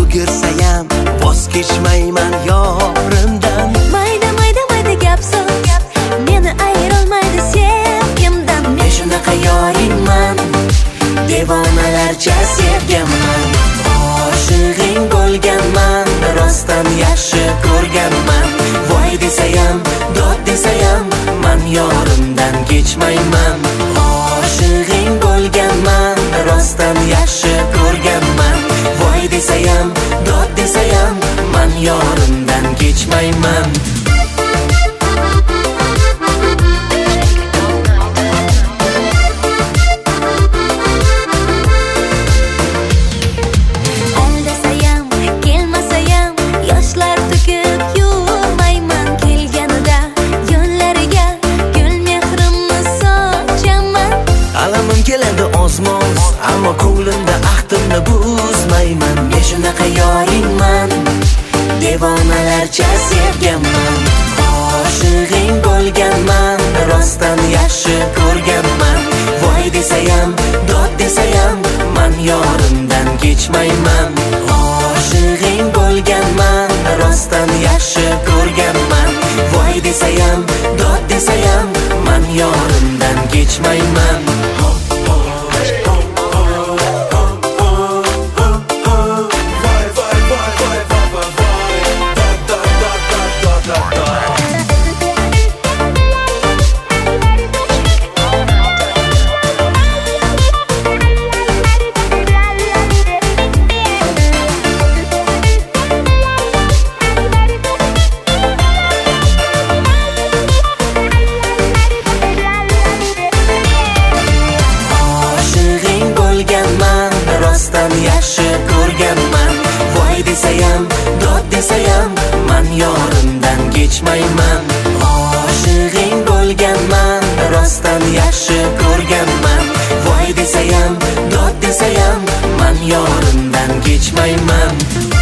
o'girsayam voz kechmayman yorimdan. Mayda mayda mayda gap so'z meni ayirolmaydi sevgimdan. Men shunaqa yoringman, devonalarcha sevganman. Oshig'ing bo'lganman, rostdan yaxshi ko'rganman. Voy desayam, dod desayam, man yorimdan kechmayman. Oshig'ing bo'lganman, rostdan yaxshi ko'rganman. Voy desayam, dod desayam, man yorimdan kechmayman. Aldasayam, kelmasayam, yoshlar to'kib yurmayman. Kelganida yo'llariga gul mehrimni sochaman. Alamim keladi oz-moz, ammo ko'nglimda ahdimni buzmayman. Men shunaqa yoringman, devonalarcha sevganman. Oshig'ing bo'lganman, rostdan yaxshi ko'rganman. Voy desayam, dod desayam, man yorimdan kechmayman. Oshig'ing bo'lganman, rostdan yaxshi ko'rganman. Voy desayam, dod desayam, man yorimdan kechmayman. Rostdan yaxshi ko'rganman. Voy desayam, dod desayam, man yorimdan kechmayman. Oshig'ing bo'lganman, rostdan yaxshi ko'rganman. Voy desayam, dod desayam, man yorimdan kechmayman.